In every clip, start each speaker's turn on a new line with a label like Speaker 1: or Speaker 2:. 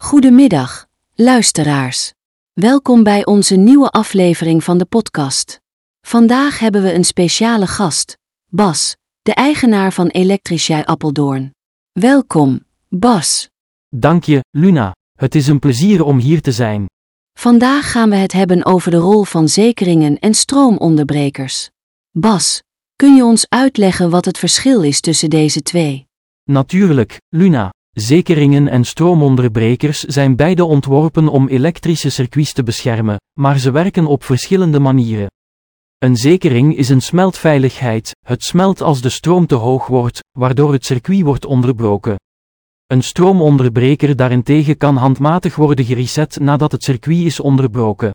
Speaker 1: Goedemiddag, luisteraars. Welkom bij onze nieuwe aflevering van de podcast. Vandaag hebben we een speciale gast, Bas, de eigenaar van Elektrischij Apeldoorn. Welkom, Bas.
Speaker 2: Dank je, Luna. Het is een plezier om hier te zijn.
Speaker 1: Vandaag gaan we het hebben over de rol van zekeringen en stroomonderbrekers. Bas, kun je ons uitleggen wat het verschil is tussen deze twee?
Speaker 2: Natuurlijk, Luna. Zekeringen en stroomonderbrekers zijn beide ontworpen om elektrische circuits te beschermen, maar ze werken op verschillende manieren. Een zekering is een smeltveiligheid, het smelt als de stroom te hoog wordt, waardoor het circuit wordt onderbroken. Een stroomonderbreker daarentegen kan handmatig worden gereset nadat het circuit is onderbroken.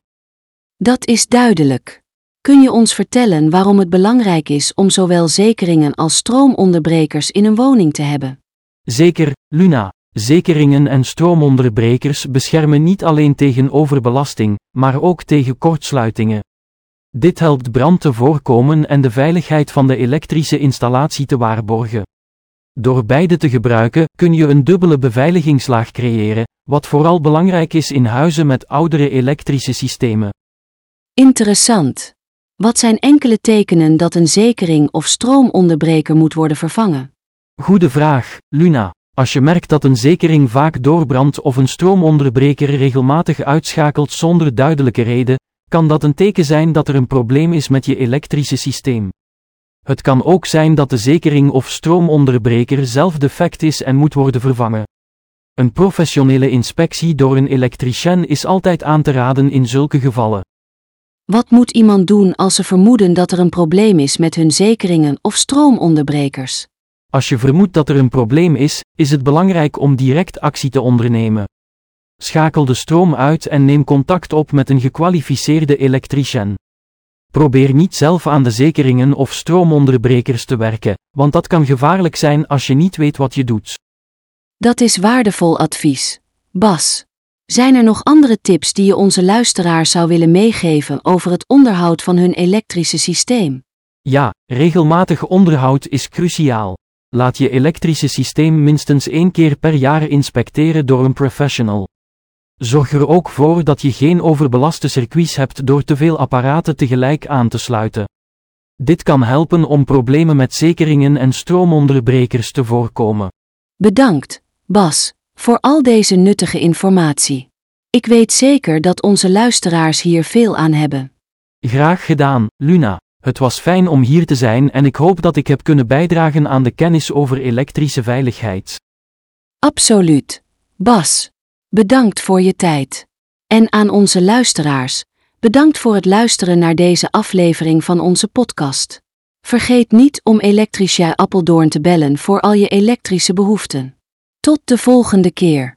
Speaker 1: Dat is duidelijk. Kun je ons vertellen waarom het belangrijk is om zowel zekeringen als stroomonderbrekers in een woning te hebben?
Speaker 2: Zeker, Luna. Zekeringen en stroomonderbrekers beschermen niet alleen tegen overbelasting, maar ook tegen kortsluitingen. Dit helpt brand te voorkomen en de veiligheid van de elektrische installatie te waarborgen. Door beide te gebruiken kun je een dubbele beveiligingslaag creëren, wat vooral belangrijk is in huizen met oudere elektrische systemen.
Speaker 1: Interessant. Wat zijn enkele tekenen dat een zekering of stroomonderbreker moet worden vervangen?
Speaker 2: Goede vraag, Luna. Als je merkt dat een zekering vaak doorbrandt of een stroomonderbreker regelmatig uitschakelt zonder duidelijke reden, kan dat een teken zijn dat er een probleem is met je elektrische systeem. Het kan ook zijn dat de zekering of stroomonderbreker zelf defect is en moet worden vervangen. Een professionele inspectie door een elektricien is altijd aan te raden in zulke gevallen.
Speaker 1: Wat moet iemand doen als ze vermoeden dat er een probleem is met hun zekeringen of stroomonderbrekers?
Speaker 2: Als je vermoedt dat er een probleem is het belangrijk om direct actie te ondernemen. Schakel de stroom uit en neem contact op met een gekwalificeerde elektricien. Probeer niet zelf aan de zekeringen of stroomonderbrekers te werken, want dat kan gevaarlijk zijn als je niet weet wat je doet.
Speaker 1: Dat is waardevol advies. Bas, zijn er nog andere tips die je onze luisteraars zou willen meegeven over het onderhoud van hun elektrische systeem?
Speaker 2: Ja, regelmatig onderhoud is cruciaal. Laat je elektrische systeem minstens 1 keer per jaar inspecteren door een professional. Zorg er ook voor dat je geen overbelaste circuits hebt door te veel apparaten tegelijk aan te sluiten. Dit kan helpen om problemen met zekeringen en stroomonderbrekers te voorkomen.
Speaker 1: Bedankt, Bas, voor al deze nuttige informatie. Ik weet zeker dat onze luisteraars hier veel aan hebben.
Speaker 2: Graag gedaan, Luna. Het was fijn om hier te zijn en ik hoop dat ik heb kunnen bijdragen aan de kennis over elektrische veiligheid.
Speaker 1: Absoluut. Bas, bedankt voor je tijd. En aan onze luisteraars, bedankt voor het luisteren naar deze aflevering van onze podcast. Vergeet niet om Elektrischij Apeldoorn te bellen voor al je elektrische behoeften. Tot de volgende keer.